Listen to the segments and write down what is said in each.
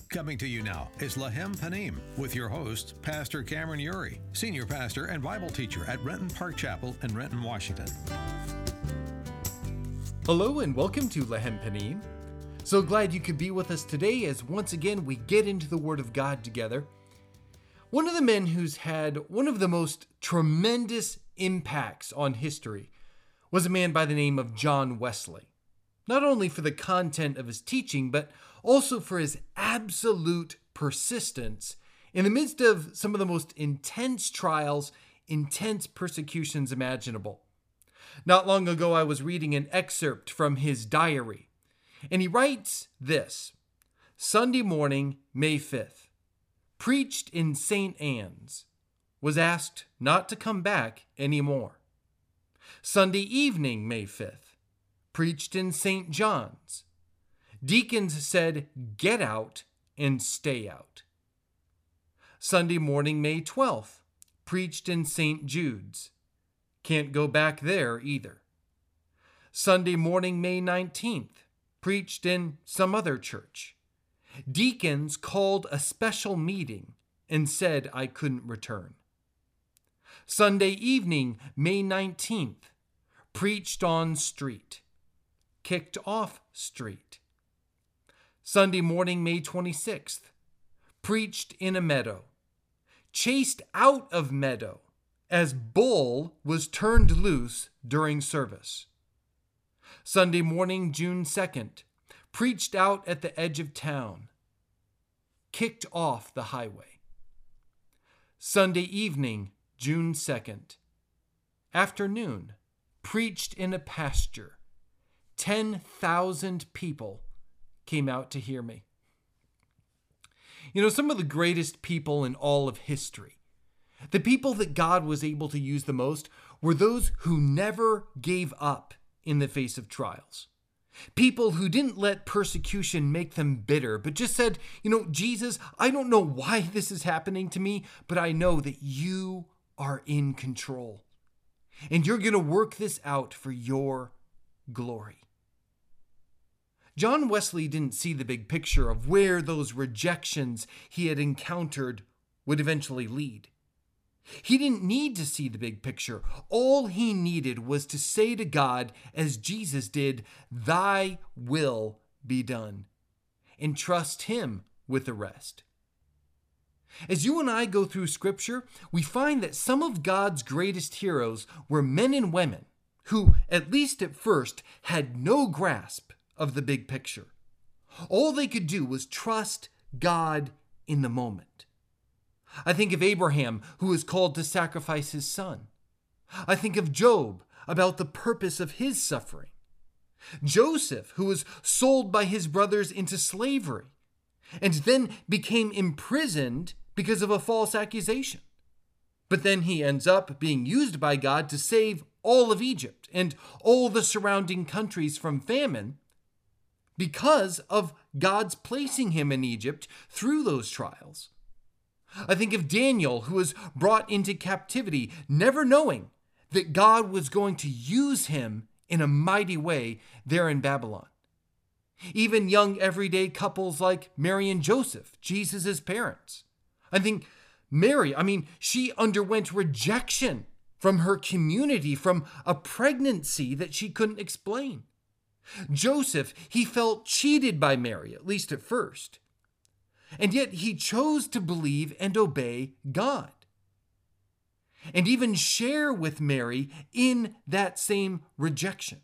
Coming to you now is Lahem Panim with your host, Pastor Cameron Uri, Senior Pastor and Bible Teacher at Renton Park Chapel in Renton, Washington. Hello and welcome to Lahem Panim. So glad you could be with us today as once again we get into the Word of God together. One of the men who's had one of the most tremendous impacts on history was a man by the name of John Wesley. Not only for the content of his teaching, but also for his absolute persistence in the midst of some of the most intense trials, intense persecutions imaginable. Not long ago, I was reading an excerpt from his diary, and he writes this: Sunday morning, May 5th, preached in St. Anne's, was asked not to come back anymore. Sunday evening, May 5th, preached in St. John's. Deacons said, get out and stay out. Sunday morning, May 12th, preached in St. Jude's. Can't go back there either. Sunday morning, May 19th, preached in some other church. Deacons called a special meeting and said I couldn't return. Sunday evening, May 19th, preached on street. Kicked off street. Sunday morning, May 26th, preached in a meadow. Chased out of meadow as bull was turned loose during service. Sunday morning, June 2nd, preached out at the edge of town. Kicked off the highway. Sunday evening, June 2nd, afternoon, preached in a pasture. 10,000 people came out to hear me. You know, some of the greatest people in all of history, the people that God was able to use the most, were those who never gave up in the face of trials. People who didn't let persecution make them bitter, but just said, Jesus, I don't know why this is happening to me, but I know that you are in control. And you're going to work this out for your glory. John Wesley didn't see the big picture of where those rejections he had encountered would eventually lead. He didn't need to see the big picture. All he needed was to say to God, as Jesus did, "Thy will be done," and trust him with the rest. As you and I go through Scripture, we find that some of God's greatest heroes were men and women who, at least at first, had no grasp of the big picture. All they could do was trust God in the moment. I think of Abraham, who was called to sacrifice his son. I think of Job, about the purpose of his suffering. Joseph, who was sold by his brothers into slavery, and then became imprisoned because of a false accusation. But then he ends up being used by God to save all of Egypt and all the surrounding countries from famine, because of God's placing him in Egypt through those trials. I think of Daniel, who was brought into captivity, never knowing that God was going to use him in a mighty way there in Babylon. Even young everyday couples like Mary and Joseph, Jesus' parents. I think Mary, she underwent rejection from her community, from a pregnancy that she couldn't explain. Joseph, he felt cheated by Mary, at least at first. And yet he chose to believe and obey God. And even share with Mary in that same rejection.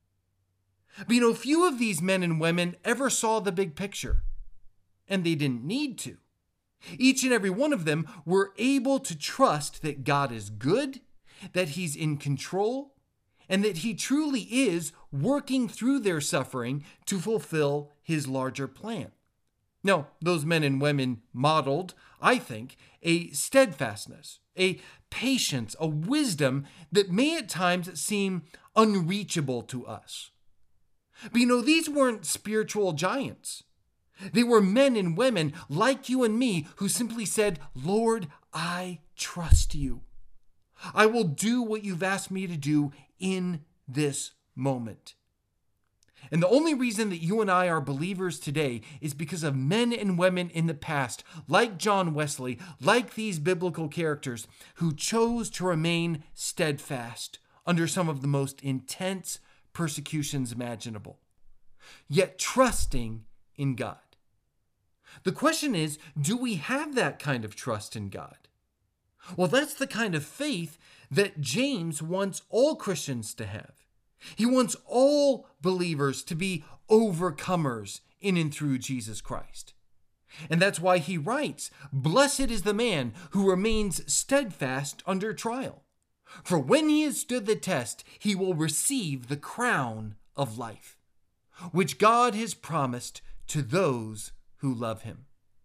But few of these men and women ever saw the big picture. And they didn't need to. Each and every one of them were able to trust that God is good, that he's in control, and that he truly is working through their suffering to fulfill his larger plan. Now, those men and women modeled, I think, a steadfastness, a patience, a wisdom that may at times seem unreachable to us. But these weren't spiritual giants. They were men and women like you and me who simply said, Lord, I trust you. I will do what you've asked me to do in this moment. And the only reason that you and I are believers today is because of men and women in the past, like John Wesley, like these biblical characters, who chose to remain steadfast under some of the most intense persecutions imaginable, yet trusting in God. The question is, do we have that kind of trust in God? Well, that's the kind of faith that James wants all Christians to have. He wants all believers to be overcomers in and through Jesus Christ. And that's why he writes, "Blessed is the man who remains steadfast under trial. For when he has stood the test, he will receive the crown of life, which God has promised to those who love him."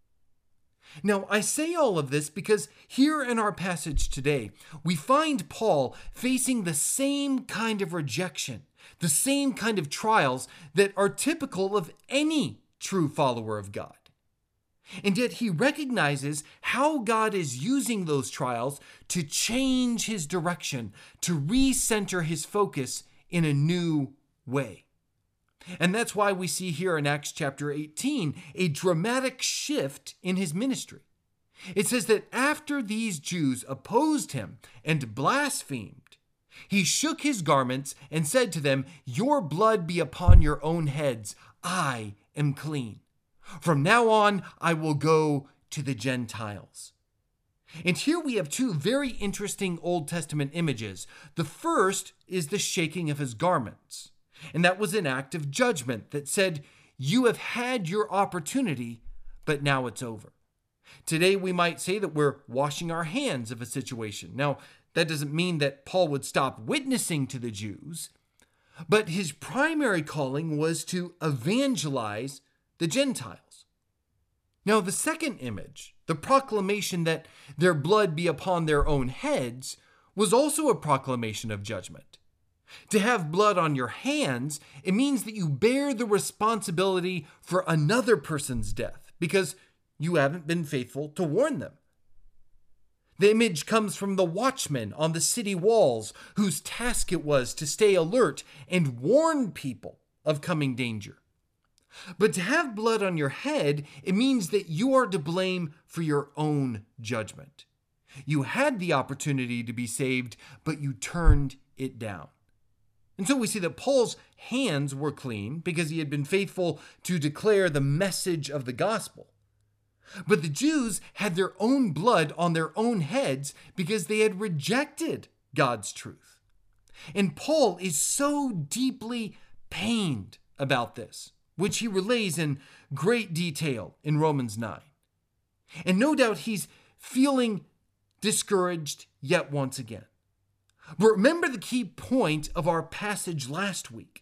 Now, I say all of this because here in our passage today, we find Paul facing the same kind of rejection, the same kind of trials that are typical of any true follower of God. And yet he recognizes how God is using those trials to change his direction, to recenter his focus in a new way. And that's why we see here in Acts chapter 18 a dramatic shift in his ministry. It says that after these Jews opposed him and blasphemed, he shook his garments and said to them, "Your blood be upon your own heads. I am clean. From now on, I will go to the Gentiles." And here we have two very interesting Old Testament images. The first is the shaking of his garments. And that was an act of judgment that said, you have had your opportunity, but now it's over. Today we might say that we're washing our hands of a situation. Now, that doesn't mean that Paul would stop witnessing to the Jews, but his primary calling was to evangelize the Gentiles. Now, the second image, the proclamation that their blood be upon their own heads, was also a proclamation of judgment. To have blood on your hands, it means that you bear the responsibility for another person's death because you haven't been faithful to warn them. The image comes from the watchmen on the city walls, whose task it was to stay alert and warn people of coming danger. But to have blood on your head, it means that you are to blame for your own judgment. You had the opportunity to be saved, but you turned it down. And so we see that Paul's hands were clean because he had been faithful to declare the message of the gospel. But the Jews had their own blood on their own heads because they had rejected God's truth. And Paul is so deeply pained about this, which he relays in great detail in Romans 9. And no doubt he's feeling discouraged yet once again. But remember the key point of our passage last week.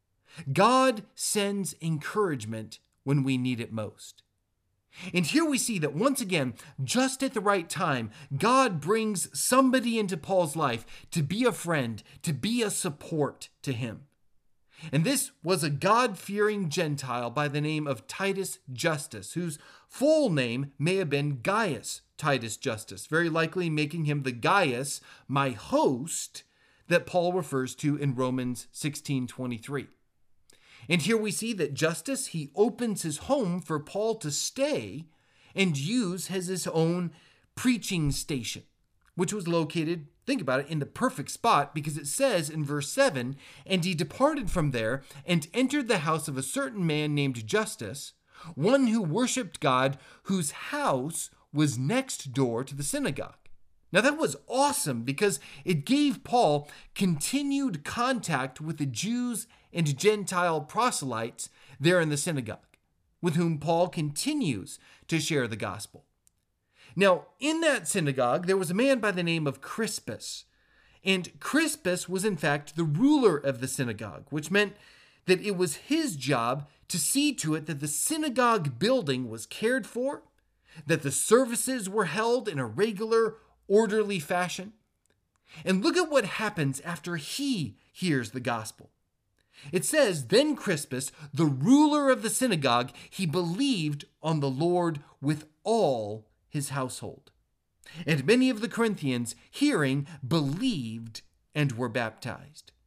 God sends encouragement when we need it most. And here we see that once again, just at the right time, God brings somebody into Paul's life to be a friend, to be a support to him. And this was a God-fearing Gentile by the name of Titus Justus, whose full name may have been Gaius Titus Justus, very likely making him the Gaius, my host, that Paul refers to in Romans 16:23. And here we see that Justus, he opens his home for Paul to stay and use as his own preaching station, which was located, think about it, in the perfect spot, because it says in verse 7, "And he departed from there and entered the house of a certain man named Justus, one who worshipped God, whose house was next door to the synagogue." Now that was awesome because it gave Paul continued contact with the Jews and Gentile proselytes there in the synagogue, with whom Paul continues to share the gospel. Now, in that synagogue, there was a man by the name of Crispus, and Crispus was in fact the ruler of the synagogue, which meant that it was his job to see to it that the synagogue building was cared for, that the services were held in a regular, orderly fashion. And look at what happens after he hears the gospel. It says, "Then Crispus, the ruler of the synagogue, he believed on the Lord with all his household. And many of the Corinthians, hearing, believed and were baptized."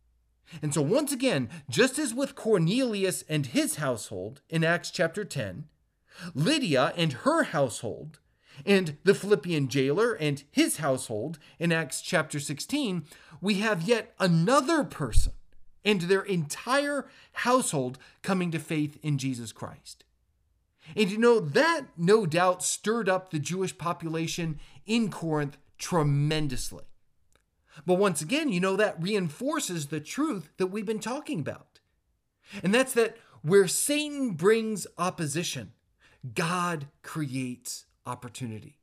And so once again, just as with Cornelius and his household in Acts chapter 10, Lydia and her household, and the Philippian jailer and his household in Acts chapter 16, we have yet another person and their entire household coming to faith in Jesus Christ. And that no doubt stirred up the Jewish population in Corinth tremendously. But once again, that reinforces the truth that we've been talking about. And that's that where Satan brings opposition, God creates opportunity.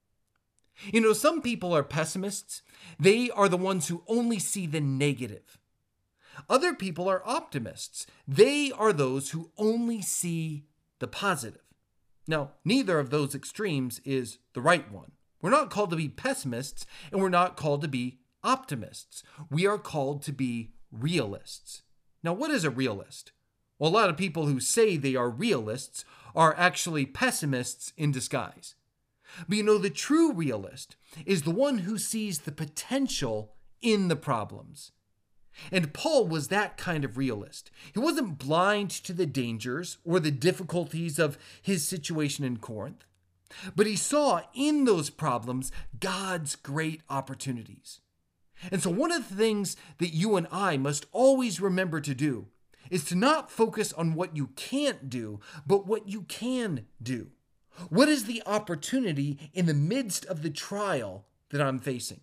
Some people are pessimists. They are the ones who only see the negative. Other people are optimists. They are those who only see the positive. Now, neither of those extremes is the right one. We're not called to be pessimists, and we're not called to be optimists. We are called to be realists. Now, what is a realist? Well, a lot of people who say they are realists are actually pessimists in disguise. But the true realist is the one who sees the potential in the problems. And Paul was that kind of realist. He wasn't blind to the dangers or the difficulties of his situation in Corinth, but he saw in those problems God's great opportunities. And so one of the things that you and I must always remember to do is to not focus on what you can't do, but what you can do. What is the opportunity in the midst of the trial that I'm facing?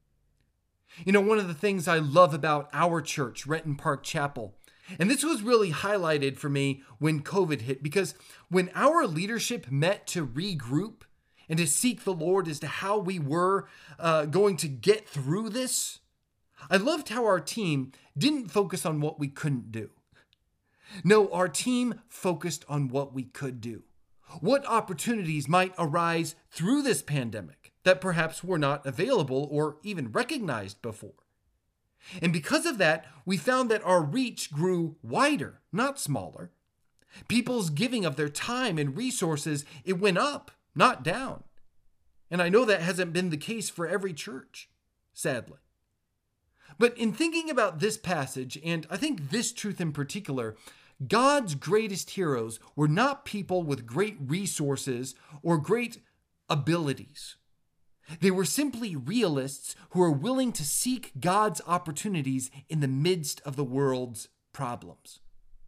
One of the things I love about our church, Renton Park Chapel, and this was really highlighted for me when COVID hit, because when our leadership met to regroup and to seek the Lord as to how we were going to get through this, I loved how our team didn't focus on what we couldn't do. No, our team focused on what we could do. What opportunities might arise through this pandemic that perhaps were not available or even recognized before? And because of that, we found that our reach grew wider, not smaller. People's giving of their time and resources, it went up, not down. And I know that hasn't been the case for every church, sadly. But in thinking about this passage, and I think this truth in particular, God's greatest heroes were not people with great resources or great abilities. They were simply realists who are willing to seek God's opportunities in the midst of the world's problems.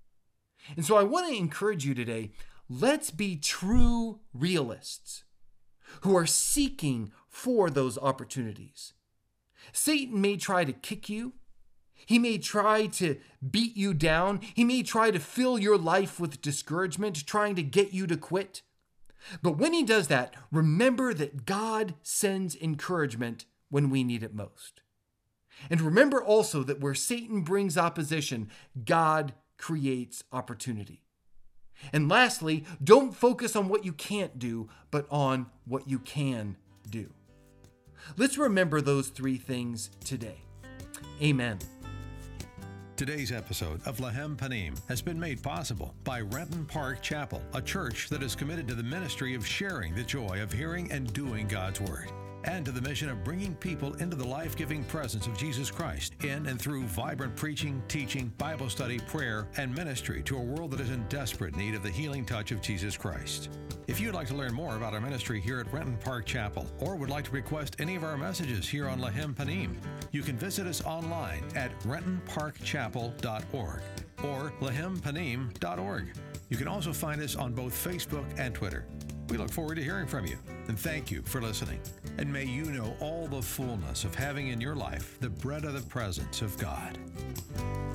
And so I want to encourage you today, let's be true realists who are seeking for those opportunities. Satan may try to kick you. He may try to beat you down. He may try to fill your life with discouragement, trying to get you to quit. But when he does that, remember that God sends encouragement when we need it most. And remember also that where Satan brings opposition, God creates opportunity. And lastly, don't focus on what you can't do, but on what you can do. Let's remember those three things today. Amen. Today's episode of Lahem Panim has been made possible by Renton Park Chapel, a church that is committed to the ministry of sharing the joy of hearing and doing God's Word, and to the mission of bringing people into the life-giving presence of Jesus Christ in and through vibrant preaching, teaching, Bible study, prayer, and ministry to a world that is in desperate need of the healing touch of Jesus Christ. If you'd like to learn more about our ministry here at Renton Park Chapel, or would like to request any of our messages here on Lahem Panim, you can visit us online at rentonparkchapel.org or lahempanim.org. You can also find us on both Facebook and Twitter. We look forward to hearing from you, and thank you for listening. And may you know all the fullness of having in your life the bread of the presence of God.